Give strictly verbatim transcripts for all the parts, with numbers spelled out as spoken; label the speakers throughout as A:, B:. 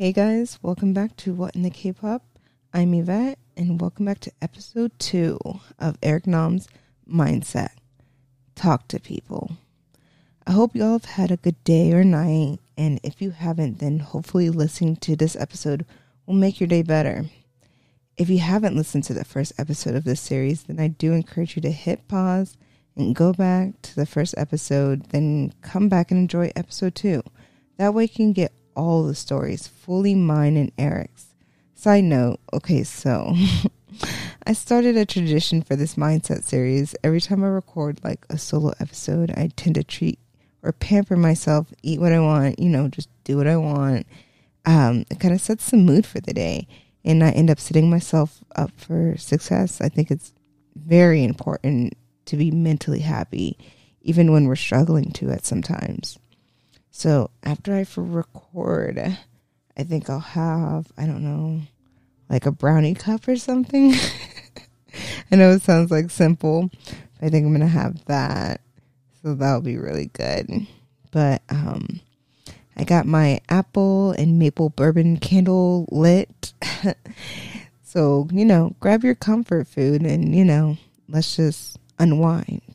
A: Hey guys, welcome back to What in the K-Pop. I'm Yvette, and welcome back to episode two of Eric Nam's Mindset. Talk to people. I hope y'all have had a good day or night, and if you haven't, then hopefully listening to this episode will make your day better. If you haven't listened to the first episode of this series, then I do encourage you to hit pause and go back to the first episode, then come back and enjoy episode two. That way you can get all the stories, fully mine and Eric's. Side note, okay, so I started a tradition for this mindset series. Every time I record like a solo episode, I tend to treat or pamper myself, eat what I want, you know, just do what I want. Um, it kind of sets the mood for the day, and I end up setting myself up for success. I think it's very important to be mentally happy, even when we're struggling to at sometimes. So after I record, I think I'll have, I don't know, like a brownie cup or something. I know it sounds like simple, but I think I'm going to have that. So that'll be really good. But um, I got my apple and maple bourbon candle lit. So, you know, grab your comfort food and, you know, let's just unwind.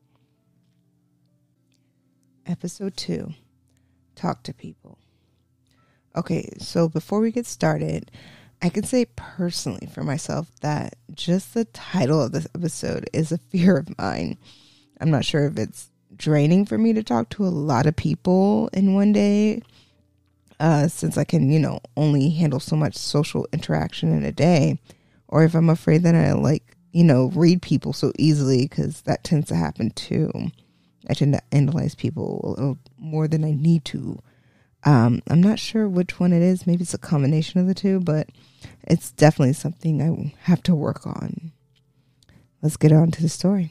A: Episode two. Talk to people. Okay, so before we get started, I can say personally for myself that just the title of this episode is a fear of mine. I'm not sure if it's draining for me to talk to a lot of people in one day, uh, since I can, you know, only handle so much social interaction in a day, or if I'm afraid that I like, you know, read people so easily, because that tends to happen too. I tend to analyze people a little more than I need to. Um, I'm not sure which one it is. Maybe it's a combination of the two, but it's definitely something I have to work on. Let's get on to the story.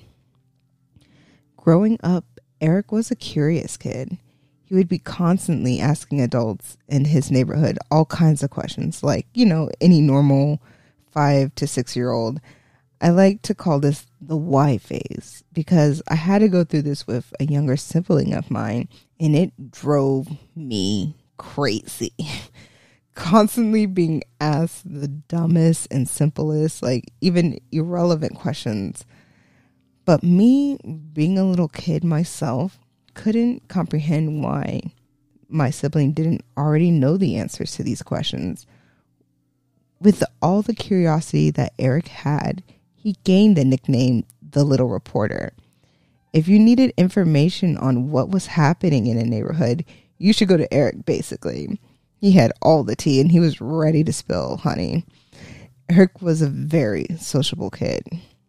A: Growing up, Eric was a curious kid. He would be constantly asking adults in his neighborhood all kinds of questions, like, you know, any normal five to six year old. I like to call this the why phase, because I had to go through this with a younger sibling of mine, and it drove me crazy. Constantly being asked the dumbest and simplest, like even irrelevant questions. But me, being a little kid myself, couldn't comprehend why my sibling didn't already know the answers to these questions. With all the curiosity that Eric had, he gained the nickname the Little Reporter. If you needed information on what was happening in a neighborhood, you should go to Eric, basically. He had all the tea and he was ready to spill honey. Eric was a very sociable kid.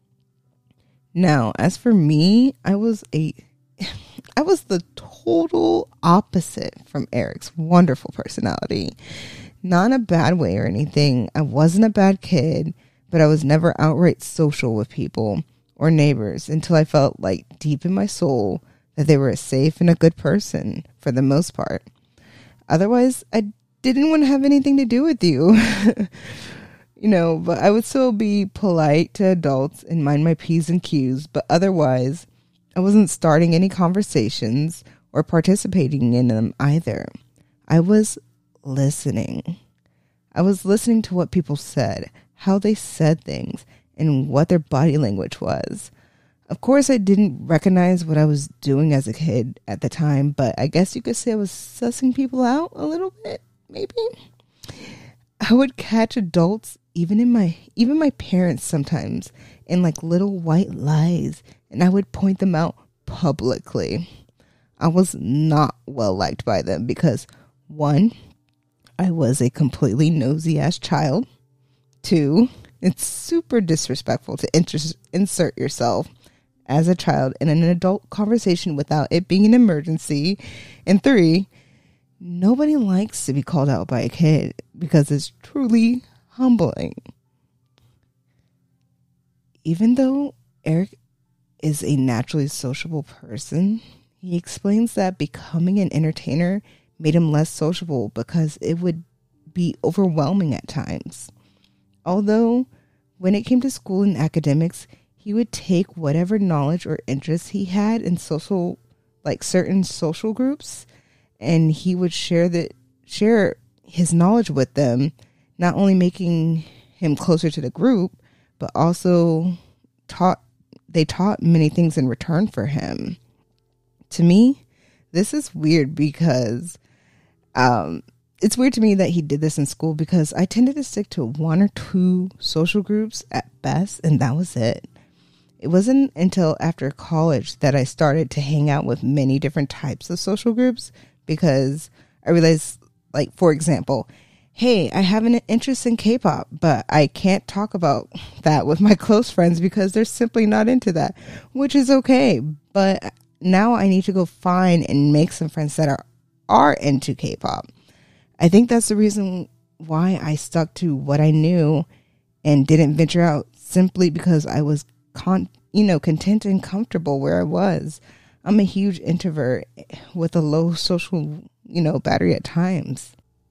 A: Now, as for me, I was a I was the total opposite from Eric's wonderful personality. Not in a bad way or anything. I wasn't a bad kid, but I was never outright social with people or neighbors until I felt like deep in my soul that they were a safe and a good person for the most part. Otherwise, I didn't want to have anything to do with you. You know, but I would still be polite to adults and mind my P's and Q's, but otherwise, I wasn't starting any conversations or participating in them either. I was listening. I was listening to what people said, how they said things, and what their body language was. Of course, I didn't recognize what I was doing as a kid at the time, but I guess you could say I was sussing people out a little bit, maybe. I would catch adults, even in my even my parents sometimes, in like little white lies, and I would point them out publicly. I was not well liked by them because, one, I was a completely nosy ass child. Two, it's super disrespectful to inter- insert yourself as a child in an adult conversation without it being an emergency. And three, nobody likes to be called out by a kid because it's truly humbling. Even though Eric is a naturally sociable person, he explains that becoming an entertainer made him less sociable because it would be overwhelming at times. Although, when it came to school and academics, he would take whatever knowledge or interests he had in social, like certain social groups, and he would share that share his knowledge with them, not only making him closer to the group, but also taught they taught many things in return for him. To me, this is weird because um, it's weird to me that he did this in school, because I tended to stick to one or two social groups at best, and that was it. It wasn't until after college that I started to hang out with many different types of social groups, because I realized, like, for example, hey, I have an interest in K-pop, but I can't talk about that with my close friends because they're simply not into that, which is okay. But now I need to go find and make some friends that are, are into K-pop. I think that's the reason why I stuck to what I knew and didn't venture out, simply because I was, con- you know, content and comfortable where I was. I'm a huge introvert with a low social, you know, battery at times.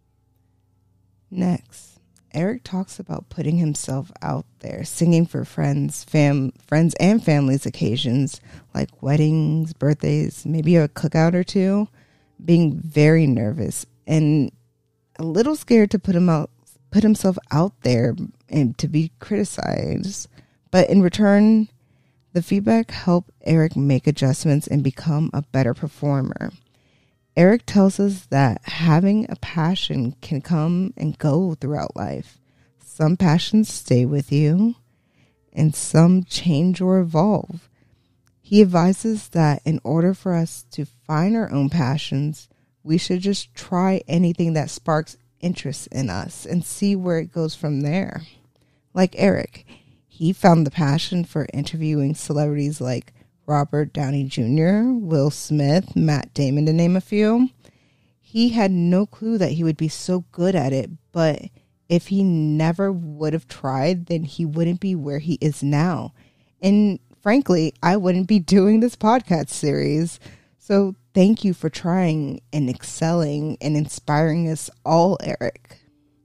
A: Next, Eric talks about putting himself out there, singing for friends, fam, friends and families' occasions, like weddings, birthdays, maybe a cookout or two, being very nervous and a little scared to put him out, put himself out there and to be criticized. But in return, the feedback helped Eric make adjustments and become a better performer. Eric tells us that having a passion can come and go throughout life. Some passions stay with you, and some change or evolve. He advises that in order for us to find our own passions, we should just try anything that sparks interest in us and see where it goes from there. Like Eric, he found the passion for interviewing celebrities like Robert Downey Junior, Will Smith, Matt Damon, to name a few. He had no clue that he would be so good at it, but if he never would have tried, then he wouldn't be where he is now. And frankly, I wouldn't be doing this podcast series. So thank you for trying and excelling and inspiring us all, Eric.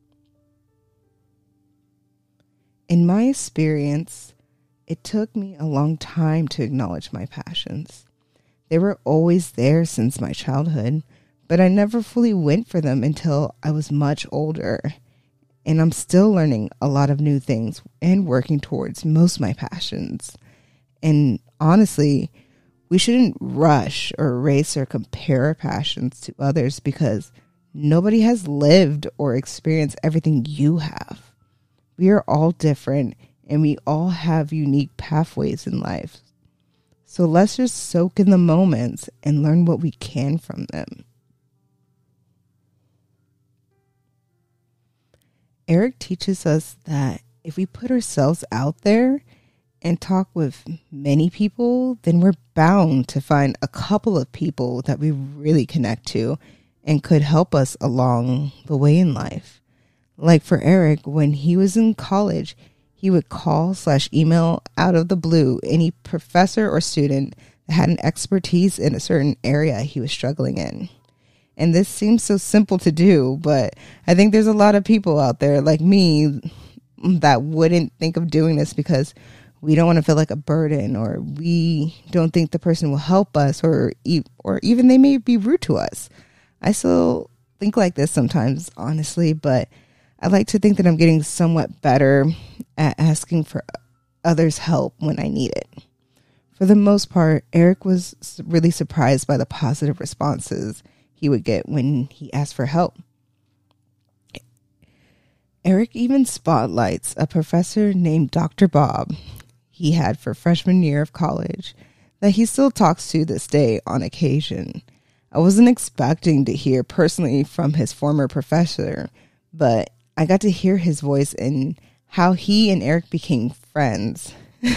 A: In my experience, it took me a long time to acknowledge my passions. They were always there since my childhood, but I never fully went for them until I was much older. And I'm still learning a lot of new things and working towards most of my passions. And honestly, we shouldn't rush or race or compare our passions to others, because nobody has lived or experienced everything you have. We are all different, and we all have unique pathways in life. So let's just soak in the moments and learn what we can from them. Eric teaches us that if we put ourselves out there and talk with many people, then we're bound to find a couple of people that we really connect to and could help us along the way in life. Like for Eric, when he was in college, he would call slash email out of the blue any professor or student that had an expertise in a certain area he was struggling in. And this seems so simple to do, but I think there's a lot of people out there like me that wouldn't think of doing this because we don't want to feel like a burden, or we don't think the person will help us, or e- or even they may be rude to us. I still think like this sometimes, honestly, but I like to think that I'm getting somewhat better at asking for others' help when I need it. For the most part, Eric was really surprised by the positive responses he would get when he asked for help. Eric even spotlights a professor named Doctor Bob he had for freshman year of college that he still talks to this day on occasion. I wasn't expecting to hear personally from his former professor, but I got to hear his voice and how he and Eric became friends.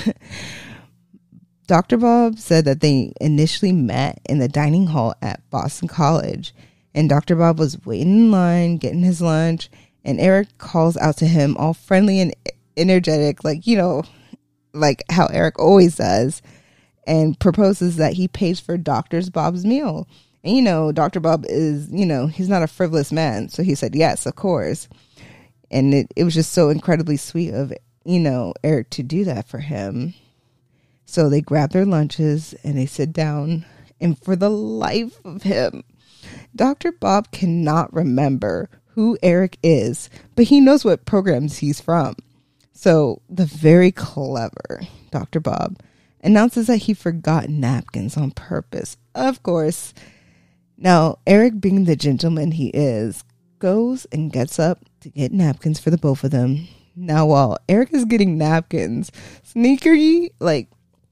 A: Doctor Bob said that they initially met in the dining hall at Boston College, and Doctor Bob was waiting in line, getting his lunch, and Eric calls out to him all friendly and energetic, like, you know, like how Eric always does, and proposes that he pays for Doctor Bob's meal. And, you know, Doctor Bob is, you know, he's not a frivolous man, so he said, yes, of course. And it, it was just so incredibly sweet of, you know, Eric to do that for him. So they grab their lunches and they sit down. And for the life of him, Doctor Bob cannot remember who Eric is, but he knows what programs he's from. So the very clever Doctor Bob announces that he forgot napkins on purpose. Of course. Now, Eric, being the gentleman he is, goes and gets up to get napkins for the both of them. Now, while Eric is getting napkins, sneaky, like,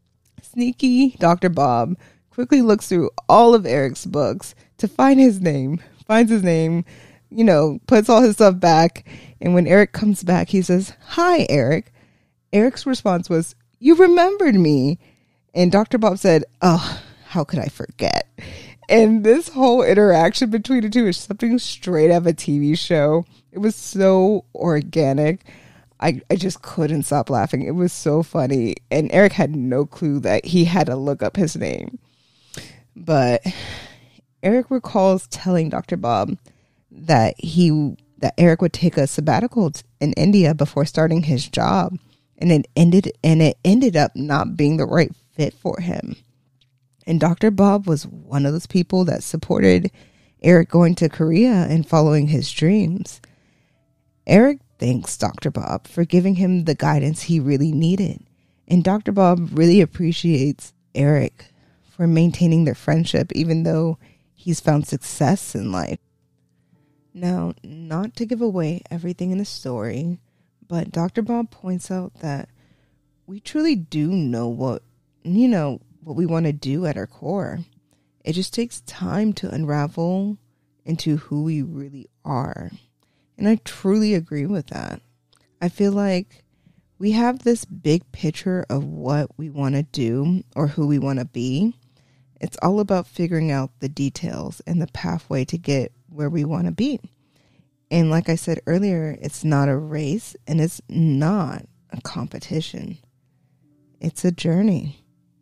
A: sneaky Doctor Bob quickly looks through all of Eric's books to find his name, finds his name, you know, puts all his stuff back. And when Eric comes back, he says, "Hi, Eric." Eric's response was, "You remembered me." And Doctor Bob said, "Oh, how could I forget?" And this whole interaction between the two is something straight out of a T V show. It was so organic. I, I just couldn't stop laughing. It was so funny. And Eric had no clue that he had to look up his name. But Eric recalls telling Doctor Bob that he that Eric would take a sabbatical in India before starting his job. And it ended and it ended up not being the right fit for him. And Doctor Bob was one of those people that supported Eric going to Korea and following his dreams. Eric thanks Doctor Bob for giving him the guidance he really needed. And Doctor Bob really appreciates Eric for maintaining their friendship, even though he's found success in life. Now, not to give away everything in the story, but Doctor Bob points out that we truly do know what, you know, what we want to do at our core. It just takes time to unravel into who we really are. And I truly agree with that. I feel like we have this big picture of what we want to do or who we want to be. It's all about figuring out the details and the pathway to get where we want to be. And like I said earlier, it's not a race and it's not a competition. It's a journey.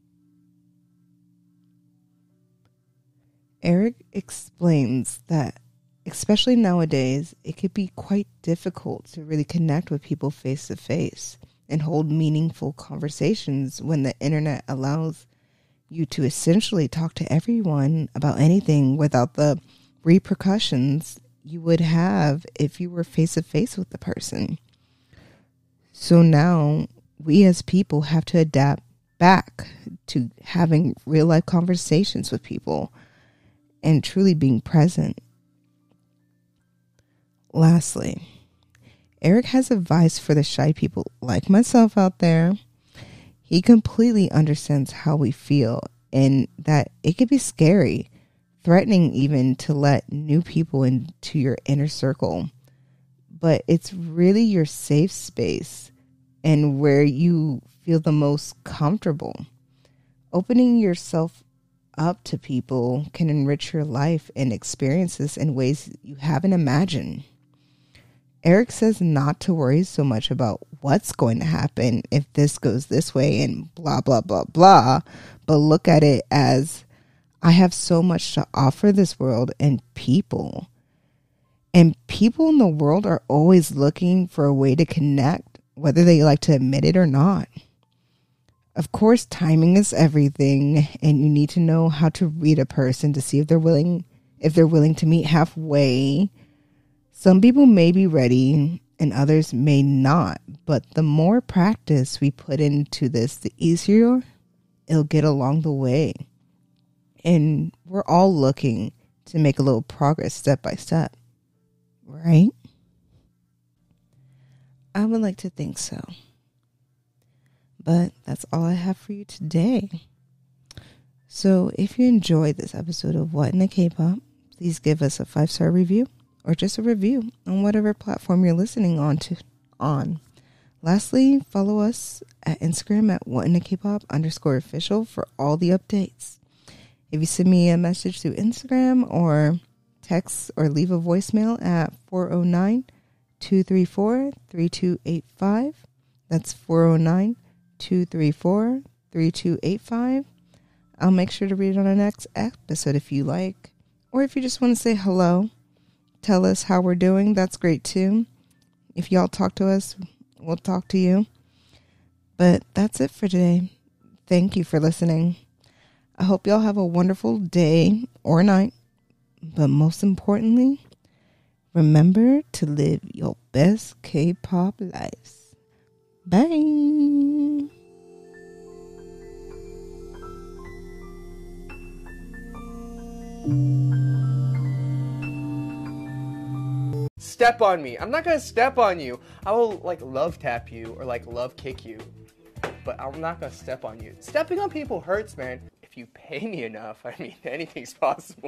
A: Eric explains that, especially nowadays, it could be quite difficult to really connect with people face to face and hold meaningful conversations when the internet allows you to essentially talk to everyone about anything without the repercussions you would have if you were face to face with the person. So now we as people have to adapt back to having real life conversations with people and truly being present. Lastly, Eric has advice for the shy people like myself out there. He completely understands how we feel and that it could be scary, threatening even to let new people into your inner circle. But it's really your safe space and where you feel the most comfortable. Opening yourself up to people can enrich your life and experiences in ways you haven't imagined. Eric says not to worry so much about what's going to happen if this goes this way and blah, blah, blah, blah, but look at it as I have so much to offer this world and people. And people in the world are always looking for a way to connect, whether they like to admit it or not. Of course, timing is everything, and you need to know how to read a person to see if they're willing, if they're willing to meet halfway. Some people may be ready and others may not, but the more practice we put into this, the easier it'll get along the way. And we're all looking to make a little progress step by step, right? I would like to think so. But that's all I have for you today. So if you enjoyed this episode of What in the K-Pop, please give us a five-star review or just a review on whatever platform you're listening on to on. Lastly, follow us at Instagram at What in the K-Pop underscore official for all the updates. If you send me a message through Instagram or text or leave a voicemail at four oh nine, two three four, three two eight five. That's four oh nine, two three four, three two eight five. I'll make sure to read it on the next episode if you like. Or if you just want to say hello, tell us how we're doing, that's great too. If y'all talk to us, we'll talk to you. But that's it for today. Thank you for listening. I hope y'all have a wonderful day or night. But most importantly, Remember to live your best K-pop lives. Bye.
B: Step on me. I'm not gonna step on you. I will like love tap you or like love kick you, but I'm not gonna step on you. Stepping on people hurts, man. If you pay me enough, I mean, anything's possible.